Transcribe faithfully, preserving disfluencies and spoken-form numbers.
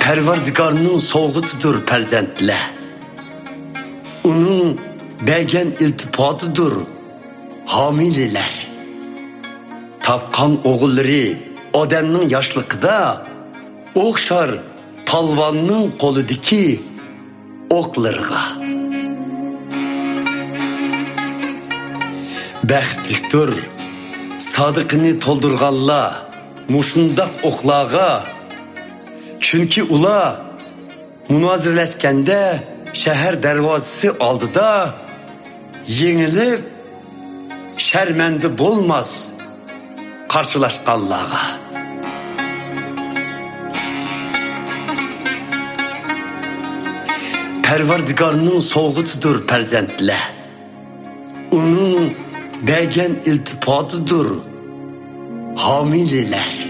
Perverdigarının soğutudur perzentler. Onun bergen iltifatıdır hamileler. Tapkan oğulları adamның yaşlıkda okşar palvanның koludaki oklarga. Bəxtlikdir sadıqını toldurğanlar muşundaq oqlağa. Çünkü ula münazirləşkəndə şəhər dərvazısı aldıda yenilib şərməndi bolmaz qarşılaşqanlağa. Perverdigarının soğutudur perzentler. Onun bergen iltifatıdır hamileler.